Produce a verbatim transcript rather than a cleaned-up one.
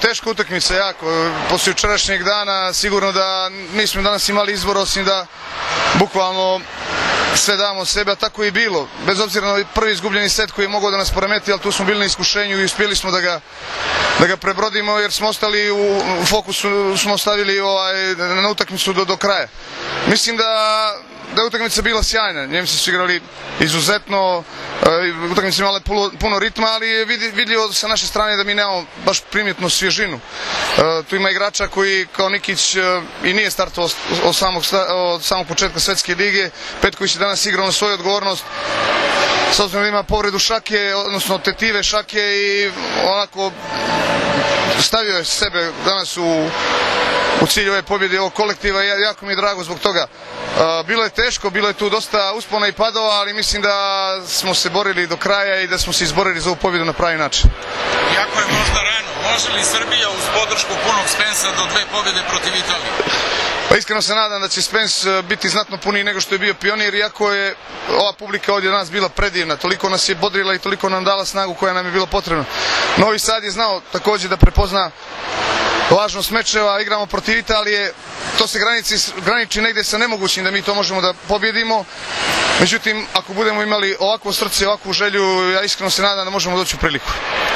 teška utakmica, jako. Posle jučerašnjeg dana sigurno da nismo danas imali izbor osim da bukvalno sve damo sebe, a tako i bilo. Bez obzira na prvi izgubljeni set koji je mogao da nas poremeti, ali tu smo bili na iskušenju i uspjeli smo da ga, da ga prebrodimo jer smo ostali u, u fokusu, smo ostavili ovaj, na utakmicu do, do kraja. Mislim da da je utakmica bila sjajna, Njemci su igrali izuzetno, uh, utakmica imala puno, puno ritma, ali je vidljivo sa naše strane da mi nemamo baš primjetnu svježinu. Uh, tu ima igrača koji kao Nikić uh, i nije startovao od samog, od samog početka svetske lige, Petković je danas igrao na svoju odgovornost, s obzirom da ima povredu šake, odnosno tetive šake i onako stavio je sebe danas u u cilju ove pobjede ovog kolektiva i jako mi je drago zbog toga. Bilo je teško, bilo je tu dosta uspona i padova, ali mislim da smo se borili do kraja i da smo se izborili za ovu pobjedu na pravi način. Jako je možda rano, može li Srbija uz podršku punog Spensa do dve pobjede protiv Italije? Pa iskreno se nadam da će Spence biti znatno puniji nego što je bio Pionir, iako je ova publika ovdje danas bila predivna, toliko nas je bodrila i toliko nam dala snagu koja nam je bila potrebna. Novi Sad je znao također da prepozna važnost mečeva, igramo protiv Italije, to se graniči, graniči negdje sa nemogućim da mi to možemo da pobjedimo, međutim ako budemo imali ovakvo srce, ovakvu želju, ja iskreno se nadam da možemo doći u priliku.